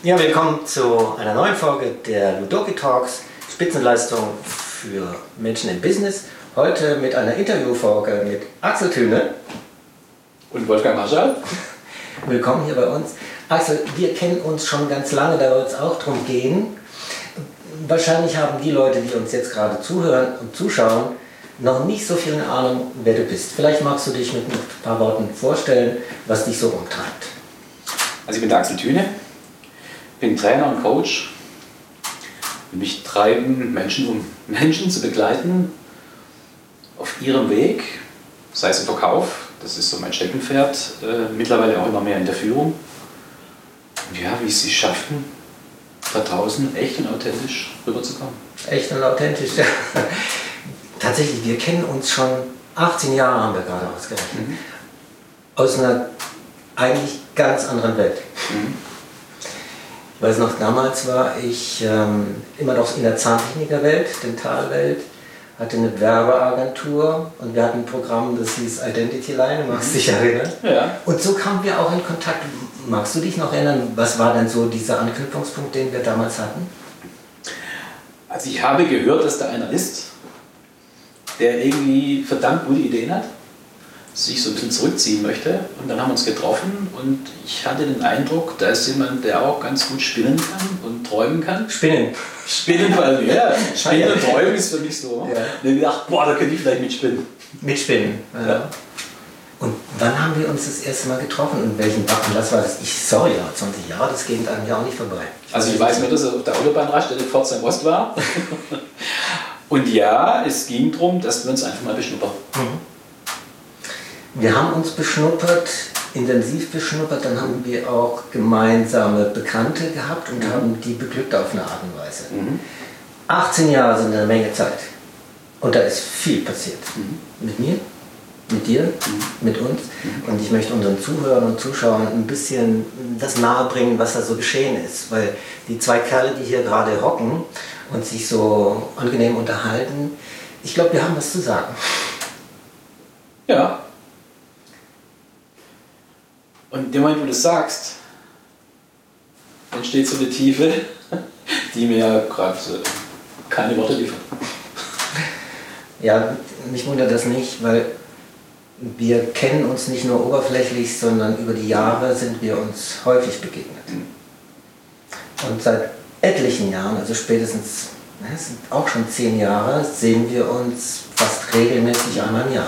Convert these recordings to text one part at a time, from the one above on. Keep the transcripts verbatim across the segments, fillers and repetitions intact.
Ja, willkommen zu einer neuen Folge der Ludoki Talks, Spitzenleistung für Menschen im Business. Heute mit einer Interviewfolge mit Axel Thüne und Wolfgang Marschall. Willkommen hier bei uns. Axel, wir kennen uns schon ganz lange, da wird es auch darum gehen. Wahrscheinlich haben die Leute, die uns jetzt gerade zuhören und zuschauen, noch nicht so viel Ahnung, wer du bist. Vielleicht magst du dich mit ein paar Worten vorstellen, was dich so umtreibt. Also ich bin der Axel Thüne, bin Trainer und Coach. Mich treiben Menschen, um Menschen zu begleiten auf ihrem Weg, sei es im Verkauf, das ist so mein Steckenpferd, äh, mittlerweile auch immer mehr in der Führung. Ja, wie sie es schaffen, da draußen echt und authentisch rüberzukommen. Echt und authentisch, ja. Tatsächlich, wir kennen uns schon achtzehn Jahre, haben wir gerade ausgerechnet. Mhm. Aus einer eigentlich ganz anderen Welt. Mhm. Ich weiß noch, damals war ich ähm, immer noch in der Zahntechnikerwelt, Dentalwelt, hatte eine Werbeagentur und wir hatten ein Programm, das hieß Identity Line, magst du dich erinnern? Ja. Und so kamen wir auch in Kontakt. Magst du dich noch erinnern, was war denn so dieser Anknüpfungspunkt, den wir damals hatten? Also ich habe gehört, dass da einer ist, der irgendwie verdammt gute Ideen hat, sich so ein bisschen zurückziehen möchte. Und dann haben wir uns getroffen und ich hatte den Eindruck, da ist jemand, der auch ganz gut spinnen kann und träumen kann. Spinnen. Spinnen, weil ja, Spinnen und Träumen ist für mich so. Ja. Und dann habe ich gedacht, boah, da könnte ich vielleicht mitspinnen. Mitspinnen, ja. Ja. Und wann haben wir uns das erste Mal getroffen und welchen Anlass war das? Ich, sorry, ja, zwanzig Jahre, das geht an mir auch nicht vorbei. Also ich weiß nur, dass er auf der Autobahnraststätte Pforzheim Ost war. Und ja, es ging darum, dass wir uns einfach mal beschnuppern. Mhm. Wir haben uns beschnuppert, intensiv beschnuppert, dann haben wir auch gemeinsame Bekannte gehabt und mhm. haben die beglückt auf eine Art und Weise. Mhm. achtzehn Jahre sind eine Menge Zeit und da ist viel passiert. Mhm. Mit mir, mit dir, mhm. mit uns mhm. und ich möchte unseren Zuhörern und Zuschauern ein bisschen das nahebringen, was da so geschehen ist, weil die zwei Kerle, die hier gerade hocken und sich so angenehm unterhalten, ich glaube, wir haben was zu sagen. Ja. Und in dem Moment, wo du das sagst, entsteht so eine Tiefe, die mir ja gerade keine Worte liefert. Ja, mich wundert das nicht, weil wir kennen uns nicht nur oberflächlich, sondern über die Jahre sind wir uns häufig begegnet. Und seit etlichen Jahren, also spätestens, es sind auch schon zehn Jahre, sehen wir uns fast regelmäßig einmal im Jahr.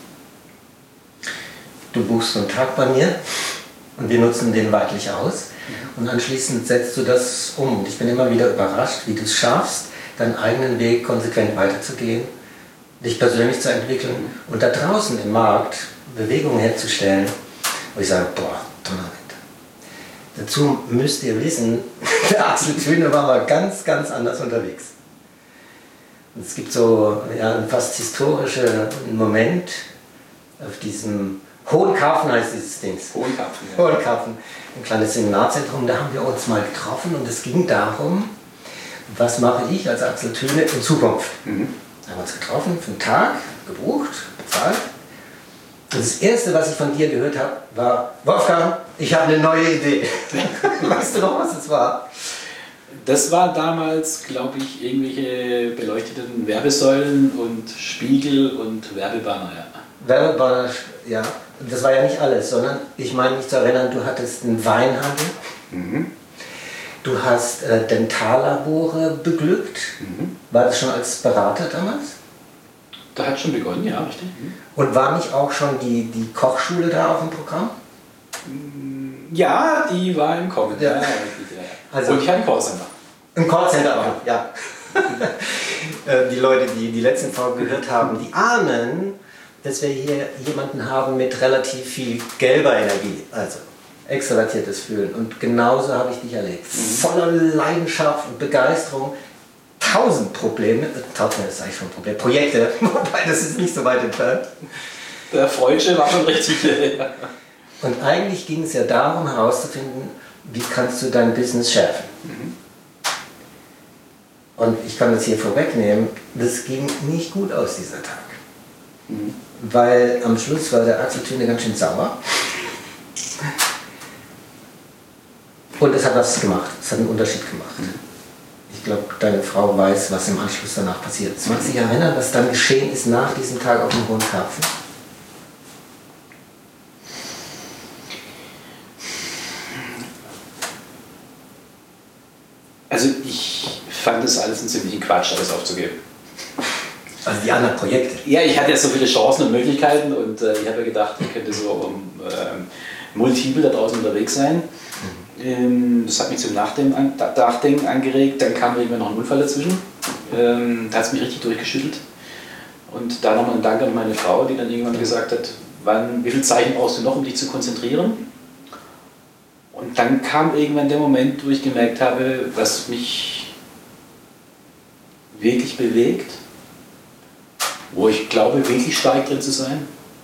Du buchst einen Tag bei mir und wir nutzen den weitlich aus und anschließend setzt du das um. Und ich bin immer wieder überrascht, wie du es schaffst, deinen eigenen Weg konsequent weiterzugehen, dich persönlich zu entwickeln und da draußen im Markt Bewegungen herzustellen, wo ich sage, boah, Donnerwetter. Dazu müsst ihr wissen, der Axel Thüne war mal ganz, ganz anders unterwegs. Und es gibt so ja, einen fast historischen Moment auf diesem Hohenkarpfen heißt dieses Ding. Hohenkarpfen, ja. Hohenkarpfen, ein kleines Seminarzentrum, da haben wir uns mal getroffen und es ging darum, was mache ich als Axel Thüne in Zukunft. Mhm. Da haben wir uns getroffen, für einen Tag, gebucht, bezahlt. Und das Erste, was ich von dir gehört habe, war, Wolfgang, ich habe eine neue Idee. Weißt du noch, was es war? Das war damals, glaube ich, irgendwelche beleuchteten Werbesäulen und Spiegel und Werbebanner, ja. Werbebanner, ja. Das war ja nicht alles, sondern ich meine mich zu erinnern, du hattest einen Weinhandel, mhm. du hast äh, Dentallabore beglückt. Mhm. War das schon als Berater damals? Da hat schon begonnen, ja, richtig. Mhm. Und war nicht auch schon die, die Kochschule da auf dem Programm? Ja, die war im Kommen. Ja. Ja, richtig, ja. Also, und ich hatte ein Callcenter. Ein Callcenter auch, ja. Die Leute, die die letzten Folgen gehört haben, die ahnen, dass wir hier jemanden haben mit relativ viel gelber Energie, also extrovertiertes Fühlen. Und genauso habe ich dich erlebt. Mhm. Voller Leidenschaft und Begeisterung. Tausend Probleme, tausend ist eigentlich schon ein Problem, Projekte, wobei das ist nicht so weit entfernt. Der Freudsche war schon richtig. Ja. Und eigentlich ging es ja darum herauszufinden, wie kannst du dein Business schärfen. Mhm. Und ich kann das hier vorwegnehmen, das ging nicht gut aus dieser Tag. Mhm. Weil am Schluss war der Axel Thüne ganz schön sauer. Und es hat was gemacht, es hat einen Unterschied gemacht. Ich glaube, deine Frau weiß, was im Anschluss danach passiert ist. Magst du dich erinnern, was dann geschehen ist nach diesem Tag auf dem Hohen Karpfen? Also ich fand es alles einen ziemlichen Quatsch, alles aufzugeben. Also die anderen Projekte? Ja, ich hatte ja so viele Chancen und Möglichkeiten und äh, ich habe ja gedacht, ich könnte so um, äh, multiple da draußen unterwegs sein. Mhm. Ähm, das hat mich zum Nachdenken, an, Nachdenken angeregt. Dann kam irgendwann noch ein Unfall dazwischen. Ähm, da hat es mich richtig durchgeschüttelt. Und da nochmal ein Dank an meine Frau, die dann irgendwann gesagt hat, wann, wie viel Zeichen brauchst du noch, um dich zu konzentrieren? Und dann kam irgendwann der Moment, wo ich gemerkt habe, was mich wirklich bewegt, wo ich glaube, wirklich stark drin zu sein.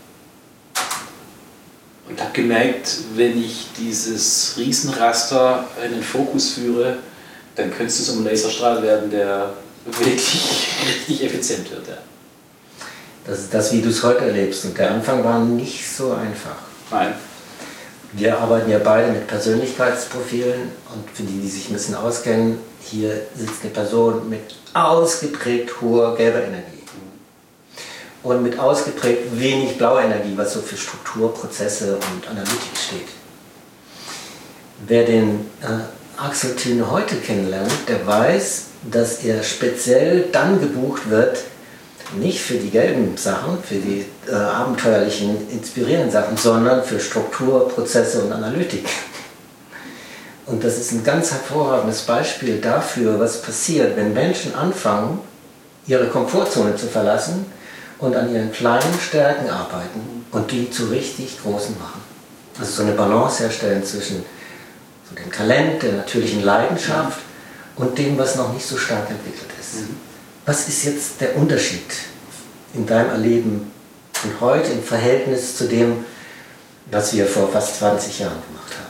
Und habe gemerkt, wenn ich dieses Riesenraster in den Fokus führe, dann könnte es so ein Laserstrahl werden, der wirklich richtig effizient wird. Ja. Das ist das, wie du es heute erlebst. Und der Anfang war nicht so einfach. Nein. Wir arbeiten ja beide mit Persönlichkeitsprofilen und für die, die sich ein bisschen auskennen, hier sitzt eine Person mit ausgeprägt hoher gelber Energie und mit ausgeprägt wenig blauer Energie, was so für Struktur, Prozesse und Analytik steht. Wer den äh, Axel Thüne heute kennenlernt, der weiß, dass er speziell dann gebucht wird, nicht für die gelben Sachen, für die äh, abenteuerlichen, inspirierenden Sachen, sondern für Struktur, Prozesse und Analytik. Und das ist ein ganz hervorragendes Beispiel dafür, was passiert, wenn Menschen anfangen, ihre Komfortzone zu verlassen und an ihren kleinen Stärken arbeiten und die zu richtig großen machen. Also so eine Balance herstellen zwischen so dem Talent, der natürlichen Leidenschaft und dem, was noch nicht so stark entwickelt ist. Mhm. Was ist jetzt der Unterschied in deinem Erleben von heute im Verhältnis zu dem, was wir vor fast zwanzig Jahren gemacht haben?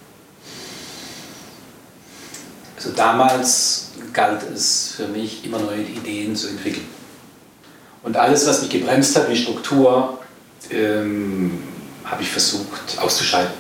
Also damals galt es für mich, immer neue Ideen zu entwickeln. Und alles, was mich gebremst hat, wie Struktur, ähm, habe ich versucht auszuschalten.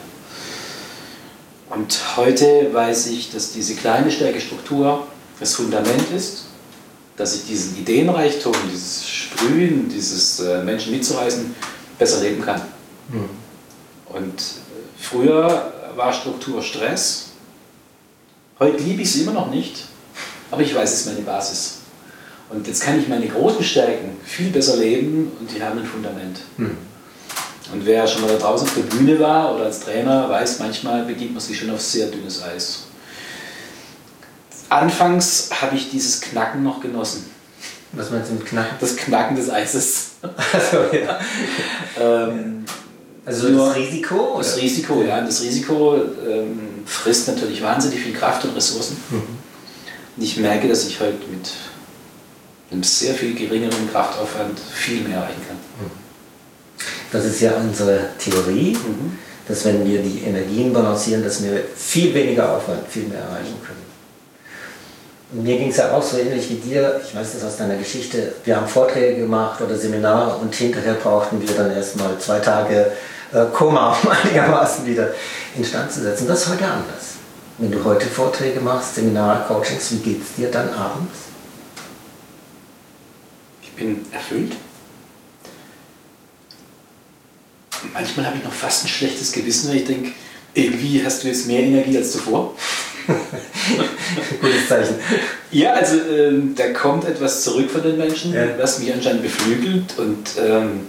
Und heute weiß ich, dass diese kleine, starke Struktur das Fundament ist, dass ich diesen Ideenreichtum, dieses Sprühen, dieses äh, Menschen mitzureißen, besser leben kann. Mhm. Und äh, früher war Struktur Stress. Heute liebe ich es immer noch nicht, aber ich weiß, es ist meine Basis. Und jetzt kann ich meine großen Stärken viel besser leben und die haben ein Fundament. Mhm. Und wer schon mal da draußen auf der Bühne war oder als Trainer, weiß, manchmal beginnt man sich schon auf sehr dünnes Eis. Anfangs habe ich dieses Knacken noch genossen. Was meinst du mit Knacken? Das Knacken des Eises. Also, ja. ähm, also das Risiko? Das oder? Risiko, ja. Das Risiko ähm, frisst natürlich wahnsinnig viel Kraft und Ressourcen. Mhm. Und ich merke, dass ich heute mit einem sehr viel geringeren Kraftaufwand viel mehr erreichen kann. Das ist ja unsere Theorie, mhm. dass wenn wir die Energien balancieren, dass wir viel weniger Aufwand, viel mehr erreichen können. Und mir ging es ja auch so ähnlich wie dir, ich weiß das aus deiner Geschichte, wir haben Vorträge gemacht oder Seminare und hinterher brauchten wir dann erstmal zwei Tage äh, Koma, um einigermaßen wieder instand zu setzen. Das ist heute anders. Wenn du heute Vorträge machst, Seminare, Coachings, wie geht es dir dann abends? Ich bin erfüllt. Manchmal habe ich noch fast ein schlechtes Gewissen, weil ich denke, irgendwie hast du jetzt mehr Energie als zuvor. Gutes Zeichen. Ja, also ähm, da kommt etwas zurück von den Menschen, ja. was mich anscheinend beflügelt und ähm,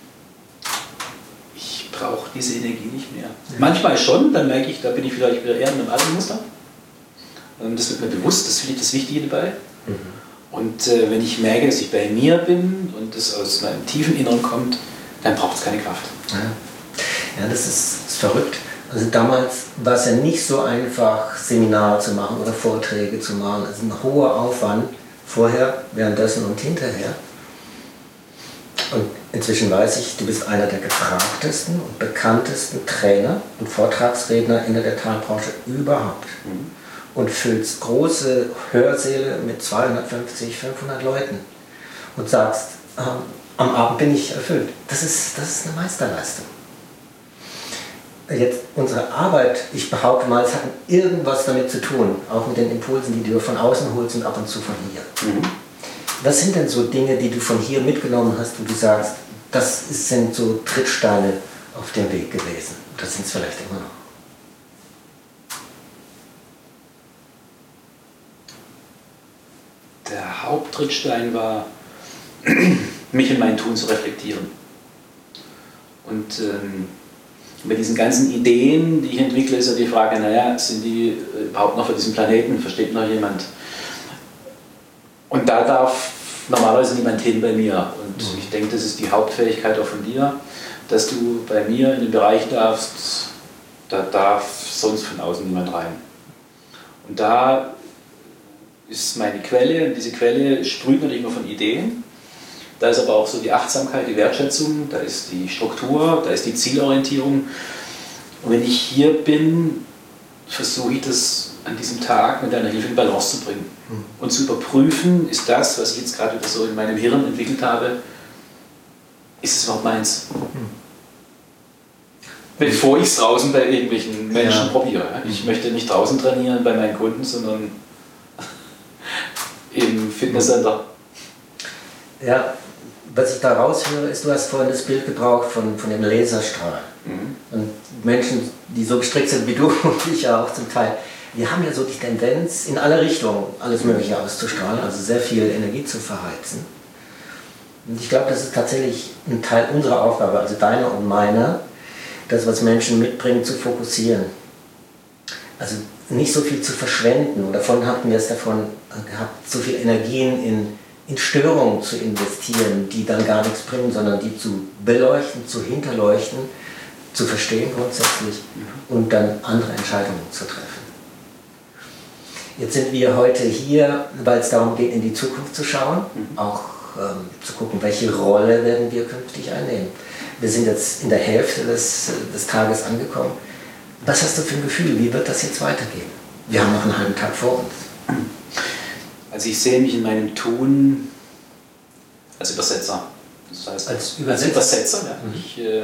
ich brauche diese Energie nicht mehr. Ja. Manchmal schon, dann merke ich, da bin ich vielleicht wieder eher in einem alten Muster. Ähm, das wird mir bewusst, das finde ich das Wichtige dabei. Mhm. Und äh, wenn ich merke, dass ich bei mir bin und das aus meinem tiefen Inneren kommt, dann braucht es keine Kraft. Ja, ja das ist, ist verrückt. Also damals war es ja nicht so einfach, Seminare zu machen oder Vorträge zu machen. Also ein hoher Aufwand vorher, währenddessen und hinterher. Und inzwischen weiß ich, du bist einer der gefragtesten und bekanntesten Trainer und Vortragsredner in der Detailbranche überhaupt. Mhm. Und füllst große Hörsäle mit zweihundertfünfzig, fünfhundert Leuten und sagst, ähm, am Abend bin ich erfüllt. Das ist, das ist eine Meisterleistung. jetzt unsere Arbeit, ich behaupte mal, es hat irgendwas damit zu tun, auch mit den Impulsen, die du von außen holst und ab und zu von hier. Mhm. Was sind denn so Dinge, die du von hier mitgenommen hast, wo du sagst, das sind so Trittsteine auf dem Weg gewesen? Das sind es vielleicht immer noch. Der Haupttrittstein war, mich in mein Tun zu reflektieren. Und ähm, mit diesen ganzen Ideen, die ich entwickle, ist ja die Frage, naja, sind die überhaupt noch für diesen Planeten? Versteht noch jemand? Und da darf normalerweise niemand hin bei mir. Und mhm. ich denke, das ist die Hauptfähigkeit auch von dir, dass du bei mir in den Bereich darfst, da darf sonst von außen niemand rein. Und da ist meine Quelle, und diese Quelle sprüht natürlich immer von Ideen. Da ist aber auch so die Achtsamkeit, die Wertschätzung, da ist die Struktur, da ist die Zielorientierung. Und wenn ich hier bin, versuche ich das an diesem Tag mit deiner Hilfe in Balance zu bringen. Mhm. Und zu überprüfen, ist das, was ich jetzt gerade wieder so in meinem Hirn entwickelt habe, ist es überhaupt meins? Mhm. Bevor ich es draußen bei irgendwelchen Menschen ja. probiere. Ich möchte nicht draußen trainieren bei meinen Kunden, sondern im Fitnesscenter. Ja, was ich da raushöre, ist, du hast vorhin das Bild gebraucht von, von dem Laserstrahl. Mhm. Und Menschen, die so gestrickt sind wie du und ich ja auch zum Teil, wir haben ja so die Tendenz, in alle Richtungen alles Mögliche auszustrahlen, also sehr viel Energie zu verheizen. Und ich glaube, das ist tatsächlich ein Teil unserer Aufgabe, also deiner und meiner, das, was Menschen mitbringen, zu fokussieren. Also nicht so viel zu verschwenden. Und davon hatten wir es davon gehabt, so viel Energien in, in Störungen zu investieren, die dann gar nichts bringen, sondern die zu beleuchten, zu hinterleuchten, zu verstehen grundsätzlich und dann andere Entscheidungen zu treffen. Jetzt sind wir heute hier, weil es darum geht, in die Zukunft zu schauen, auch ähm, zu gucken, welche Rolle werden wir künftig einnehmen. Wir sind jetzt in der Hälfte des, des Tages angekommen. Was hast du für ein Gefühl? Wie wird das jetzt weitergehen? Wir haben noch einen halben Tag vor uns. Also ich sehe mich in meinem Tun als Übersetzer. Das heißt, als Übersetzer? Als Übersetzer ja. mhm. Ich äh,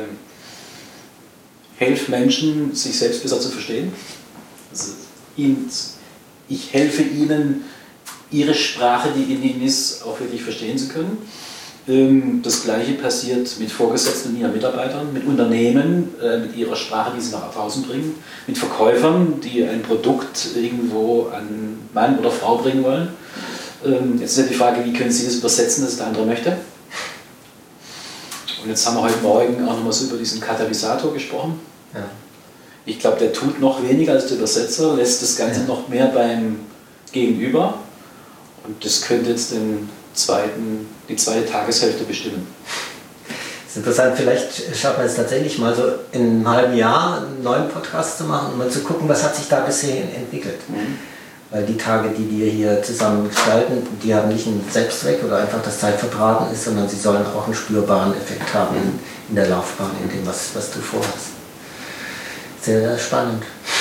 helfe Menschen, sich selbst besser zu verstehen. Also ihnen, ich helfe ihnen, ihre Sprache, die in ihnen ist, auch wirklich verstehen zu können. Das Gleiche passiert mit Vorgesetzten und ihren Mitarbeitern, mit Unternehmen, mit ihrer Sprache, die sie nach draußen bringen, mit Verkäufern, die ein Produkt irgendwo an Mann oder Frau bringen wollen. Jetzt ist ja die Frage, wie können sie das übersetzen, dass der andere möchte. Und jetzt haben wir heute Morgen auch nochmal so über diesen Katalysator gesprochen. Ja. Ich glaube, der tut noch weniger als der Übersetzer, lässt das Ganze ja. noch mehr beim Gegenüber. Und das könnte jetzt den zweiten, die zweite Tageshälfte bestimmen. Das ist interessant, vielleicht schaffen wir es tatsächlich mal so in einem halben Jahr einen neuen Podcast zu machen und mal zu gucken, was hat sich da bisher entwickelt. Mhm. Weil die Tage, die wir hier zusammen gestalten, die haben nicht einen Selbstzweck oder einfach das Zeitverbraten ist, sondern sie sollen auch einen spürbaren Effekt haben in, in der Laufbahn, in dem, was, was du vorhast. Sehr, sehr spannend.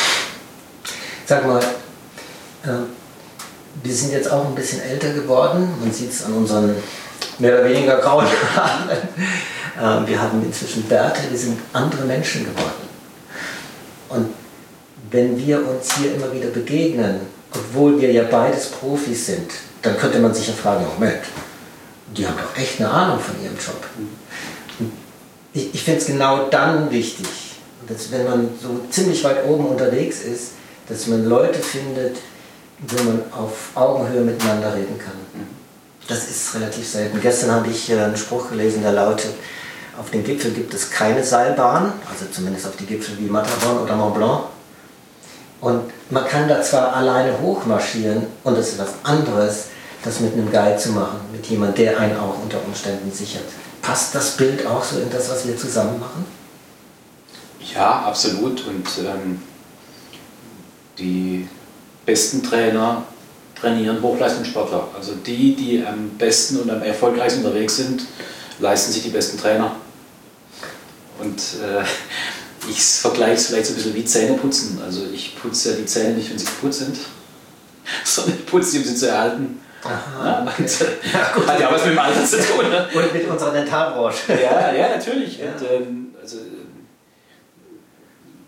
Sag mal, äh, wir sind jetzt auch ein bisschen älter geworden, man sieht es an unseren mehr oder weniger grauen Haaren. Wir haben inzwischen Bärte, wir sind andere Menschen geworden. Und wenn wir uns hier immer wieder begegnen, obwohl wir ja beides Profis sind, dann könnte man sich ja fragen, Moment, die haben doch echt eine Ahnung von ihrem Job. Und ich ich finde es genau dann wichtig, dass wenn man so ziemlich weit oben unterwegs ist, dass man Leute findet, wo man auf Augenhöhe miteinander reden kann. Das ist relativ selten. Gestern habe ich einen Spruch gelesen, der lautet, auf den Gipfel gibt es keine Seilbahn, also zumindest auf die Gipfel wie Matterhorn oder Mont Blanc. Und man kann da zwar alleine hochmarschieren und es ist was anderes, das mit einem Guide zu machen, mit jemandem, der einen auch unter Umständen sichert. Passt das Bild auch so in das, was wir zusammen machen? Ja, absolut. Und ähm, die besten Trainer trainieren Hochleistungssportler. Also die, die am besten und am erfolgreichsten unterwegs sind, leisten sich die besten Trainer. Und äh, ich vergleiche es vielleicht so ein bisschen wie Zähneputzen. Also ich putze ja die Zähne nicht, wenn sie kaputt sind, sondern ich putze sie, um sie zu erhalten. Aha, ja, okay. Und, äh, ja, gut, hat ja was mit dem Alter zu tun. Ne? Und mit unserer Dentalbranche. Ja, ja, natürlich. Ja. Und, ähm, also,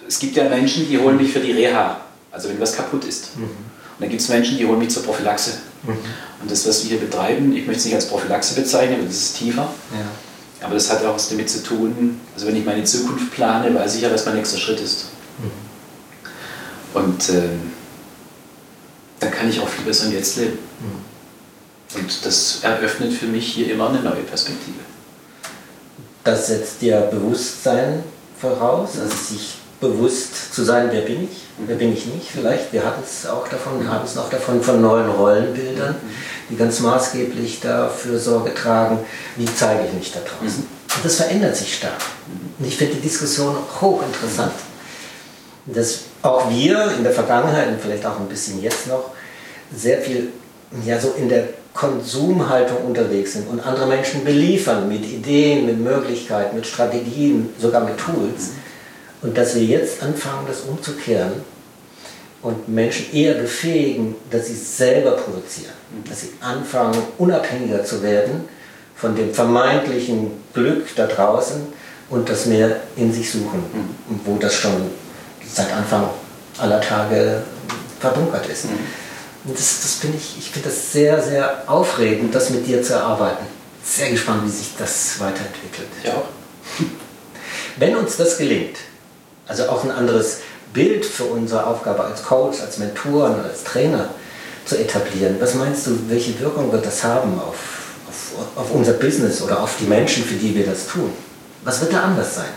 es gibt ja Menschen, die holen mich für die Reha, also wenn was kaputt ist. Mhm. Und dann gibt es Menschen, die holen mich zur Prophylaxe. Mhm. Und das, was wir hier betreiben, ich möchte es nicht als Prophylaxe bezeichnen, weil das ist tiefer. Ja. Aber das hat auch was damit zu tun, also wenn ich meine Zukunft plane, weiß ich ja, was mein nächster Schritt ist. Mhm. Und äh, dann kann ich auch viel besser im Jetzt leben. Mhm. Und das eröffnet für mich hier immer eine neue Perspektive. Das setzt dir Bewusstsein voraus, also sich bewusst zu sein, wer bin ich, wer bin ich nicht vielleicht. Wir hatten es auch davon, haben es noch davon von neuen Rollenbildern, die ganz maßgeblich dafür Sorge tragen, wie zeige ich mich da draußen. Und das verändert sich stark. Und ich finde die Diskussion hochinteressant. Dass auch wir in der Vergangenheit und vielleicht auch ein bisschen jetzt noch sehr viel ja, so in der Konsumhaltung unterwegs sind und andere Menschen beliefern mit Ideen, mit Möglichkeiten, mit Strategien, sogar mit Tools. Und dass wir jetzt anfangen, das umzukehren und Menschen eher befähigen, dass sie selber produzieren, dass sie anfangen, unabhängiger zu werden von dem vermeintlichen Glück da draußen und das mehr in sich suchen, wo das schon seit Anfang aller Tage verbunkert ist. Und das, das finde ich, ich finde das sehr, sehr aufregend, das mit dir zu erarbeiten. Sehr gespannt, wie sich das weiterentwickelt. Ja. Wenn uns das gelingt, also auch ein anderes Bild für unsere Aufgabe als Coach, als Mentoren, als Trainer zu etablieren, was meinst du, welche Wirkung wird das haben auf, auf, auf unser Business oder auf die Menschen, für die wir das tun? Was wird da anders sein?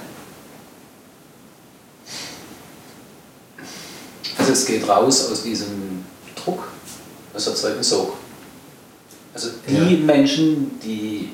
Also es geht raus aus diesem Druck, das erzeugt einen Sog. Also die ja. Menschen, die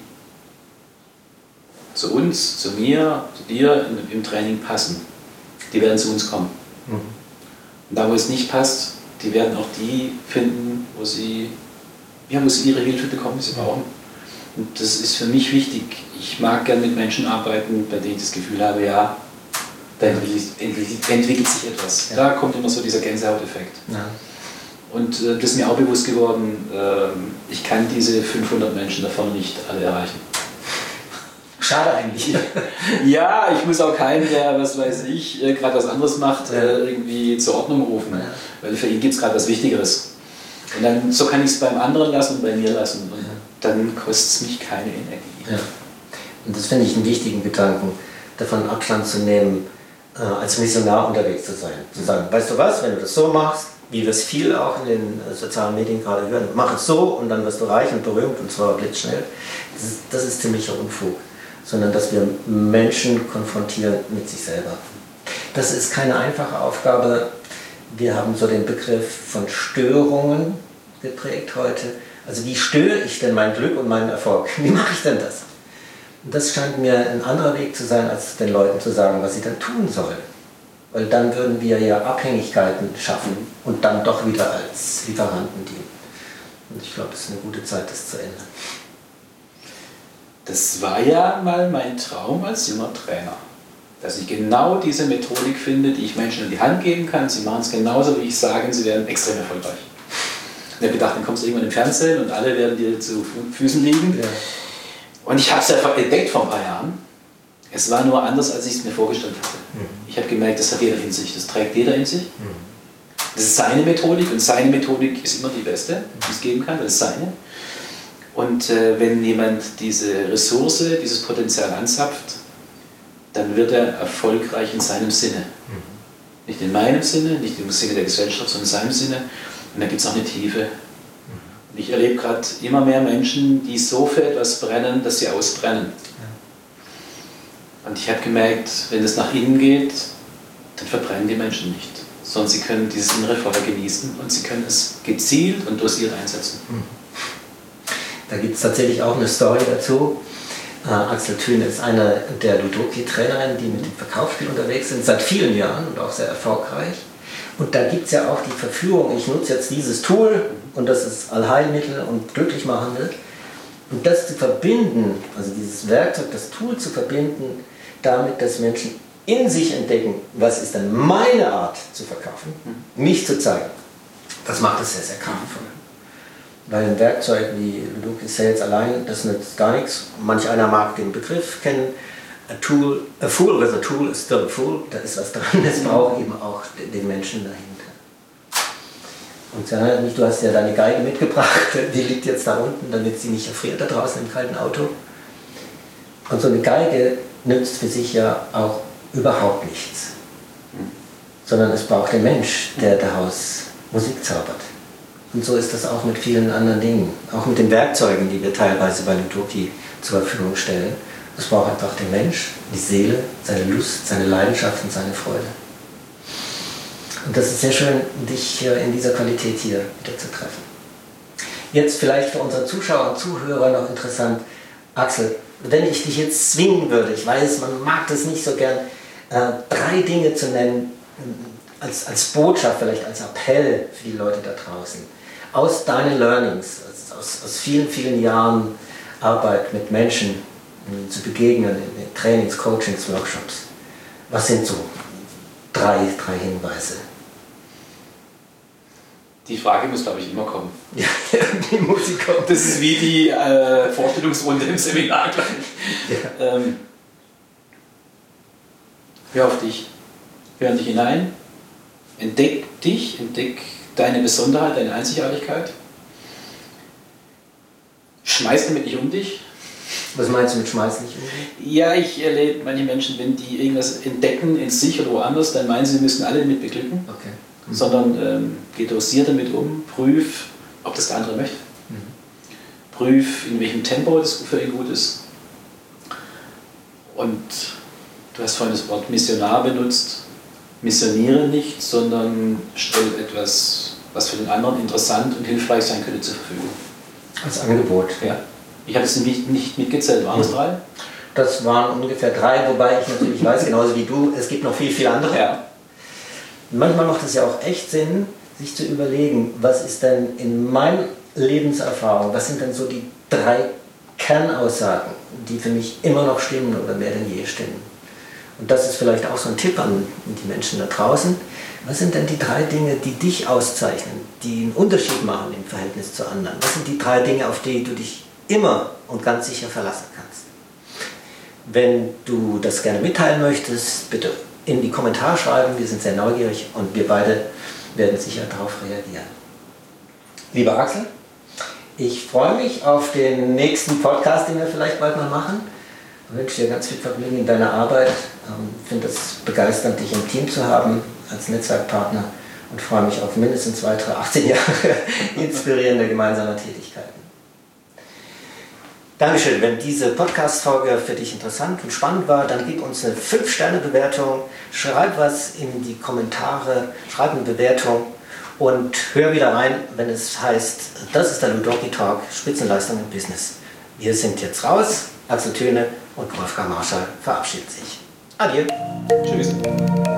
zu uns, zu mir, zu dir im Training passen, die werden zu uns kommen. Mhm. Und da, wo es nicht passt, die werden auch die finden, wo sie, ja, wo sie ihre Hilfe bekommen, die sie brauchen. Und das ist für mich wichtig. Ich mag gerne mit Menschen arbeiten, bei denen ich das Gefühl habe, ja, da entwickelt, entwickelt, entwickelt sich etwas. Ja. Da kommt immer so dieser Gänsehauteffekt. Ja. Und äh, das ist mir auch bewusst geworden, äh, ich kann diese fünfhundert Menschen davon nicht alle erreichen. Schade eigentlich. Ja, ich muss auch keinen, der, was weiß ich, äh, gerade was anderes macht, ja. äh, irgendwie zur Ordnung rufen. Ja. Weil für ihn gibt es gerade was Wichtigeres. Und dann, so kann ich es beim anderen lassen und bei mir lassen. Und ja. dann kostet es mich keine Energie. Ja. Und das finde ich einen wichtigen Gedanken, davon Abstand zu nehmen, äh, als Missionar unterwegs zu sein. Zu sagen, weißt du was, wenn du das so machst, wie wir es viel auch in den sozialen Medien gerade hören, mach es so und dann wirst du reich und berühmt und zwar blitzschnell. Das ist, das ist ziemlicher Unfug. Sondern dass wir Menschen konfrontieren mit sich selber. Das ist keine einfache Aufgabe. Wir haben so den Begriff von Störungen geprägt heute. Also wie störe ich denn mein Glück und meinen Erfolg? Wie mache ich denn das? Und das scheint mir ein anderer Weg zu sein, als den Leuten zu sagen, was sie dann tun sollen. Weil dann würden wir ja Abhängigkeiten schaffen und dann doch wieder als Lieferanten dienen. Und ich glaube, es ist eine gute Zeit, das zu ändern. Das war ja mal mein Traum als junger Trainer, dass ich genau diese Methodik finde, die ich Menschen in die Hand geben kann. Sie machen es genauso, wie ich sage, sie werden extrem erfolgreich. Ich habe gedacht, dann kommst du irgendwann im Fernsehen und alle werden dir zu Füßen liegen. Ja. Und ich habe es ja entdeckt vor ein paar Jahren. Es war nur anders, als ich es mir vorgestellt hatte. Mhm. Ich habe gemerkt, das hat jeder in sich, das trägt jeder in sich. Mhm. Das ist seine Methodik und seine Methodik ist immer die beste, die es geben kann, das ist seine. Und äh, wenn jemand diese Ressource, dieses Potenzial anzapft, dann wird er erfolgreich in seinem Sinne. Mhm. Nicht in meinem Sinne, nicht im Sinne der Gesellschaft, sondern in seinem Sinne. Und da gibt es auch eine Tiefe. Mhm. Und ich erlebe gerade immer mehr Menschen, die so für etwas brennen, dass sie ausbrennen. Ja. Und ich habe gemerkt, wenn es nach innen geht, dann verbrennen die Menschen nicht. Sondern sie können dieses innere Feuer genießen und sie können es gezielt und dosiert einsetzen. Mhm. Da gibt es tatsächlich auch eine Story dazu. Äh, Axel Thüne ist eine der Ludoki-Trainerinnen, die mit dem Verkaufsspiel unterwegs sind, seit vielen Jahren und auch sehr erfolgreich. Und da gibt es ja auch die Verführung, ich nutze jetzt dieses Tool und das ist Allheilmittel und glücklich machende. Und das zu verbinden, also dieses Werkzeug, das Tool zu verbinden, damit, dass Menschen in sich entdecken, was ist denn meine Art zu verkaufen, mich zu zeigen. Das macht es sehr, sehr kraftvoll. Weil ein Werkzeug wie Ludoki Sales allein, das nützt gar nichts. Manch einer mag den Begriff kennen, a tool, a fool with a tool is still a fool. Da ist was dran. Es braucht eben auch den Menschen dahinter. Und so erinnert mich, du hast ja deine Geige mitgebracht. Die liegt jetzt da unten, damit sie nicht erfriert da draußen im kalten Auto. Und so eine Geige nützt für sich ja auch überhaupt nichts. Sondern es braucht den Mensch, der daraus Musik zaubert. Und so ist das auch mit vielen anderen Dingen. Auch mit den Werkzeugen, die wir teilweise bei Ludoki zur Verfügung stellen. Es braucht einfach den Mensch, die Seele, seine Lust, seine Leidenschaft und seine Freude. Und das ist sehr schön, dich in dieser Qualität hier wieder zu treffen. Jetzt vielleicht für unsere Zuschauer und Zuhörer noch interessant. Axel, wenn ich dich jetzt zwingen würde, ich weiß, man mag das nicht so gern, äh, drei Dinge zu nennen, als, als Botschaft, vielleicht als Appell für die Leute da draußen, aus deinen Learnings, aus, aus vielen, vielen Jahren Arbeit mit Menschen mh, zu begegnen, in, in Trainings, Coachings, Workshops. Was sind so drei, drei Hinweise? Die Frage muss, glaube ich, immer kommen. Ja, die muss sie kommen. Das ist wie die äh, Vorstellungsrunde im Seminar gleich. Ja. Ähm, hör auf dich. Hör in dich hinein. Entdeck dich, entdeck deine Besonderheit, deine Einzigartigkeit. Schmeiß damit nicht um dich. Was meinst du mit schmeiß nicht um dich? Ja, ich erlebe manche Menschen, wenn die irgendwas entdecken in sich oder woanders, dann meinen sie, sie müssen alle damit beglücken. Okay. Mhm. Sondern ähm, geh dosiert damit um, prüf, ob das der andere möchte. Mhm. Prüf, in welchem Tempo das für ihn gut ist. Und du hast vorhin das Wort Missionar benutzt. Missioniere nicht, sondern stell etwas, was für den anderen interessant und hilfreich sein könnte, zur Verfügung. Als Angebot. Ja. Ich habe es nicht, nicht mitgezählt. Waren es drei? Das waren ungefähr drei, wobei ich natürlich weiß, genauso wie du, es gibt noch viel, viel andere. Ja. Manchmal macht es ja auch echt Sinn, sich zu überlegen, was ist denn in meiner Lebenserfahrung, was sind denn so die drei Kernaussagen, die für mich immer noch stimmen oder mehr denn je stimmen. Und das ist vielleicht auch so ein Tipp an die Menschen da draußen. Was sind denn die drei Dinge, die dich auszeichnen, die einen Unterschied machen im Verhältnis zu anderen? Was sind die drei Dinge, auf die du dich immer und ganz sicher verlassen kannst? Wenn du das gerne mitteilen möchtest, bitte in die Kommentare schreiben. Wir sind sehr neugierig und wir beide werden sicher darauf reagieren. Lieber Axel, ich freue mich auf den nächsten Podcast, den wir vielleicht bald mal machen. Ich wünsche dir ganz viel Vergnügen in deiner Arbeit. Ich finde es begeisternd, dich im Team zu haben als Netzwerkpartner und freue mich auf mindestens weitere achtzehn Jahre inspirierende gemeinsame Tätigkeiten. Dankeschön. Wenn diese Podcast-Folge für dich interessant und spannend war, dann gib uns eine fünf Sterne Bewertung, schreib was in die Kommentare, schreib eine Bewertung und hör wieder rein, wenn es heißt, das ist der Ludoki Talk, Spitzenleistung im Business. Wir sind jetzt raus. Axel Thüne und Wolfgang Marschall verabschieden sich. Adieu. Tschüss.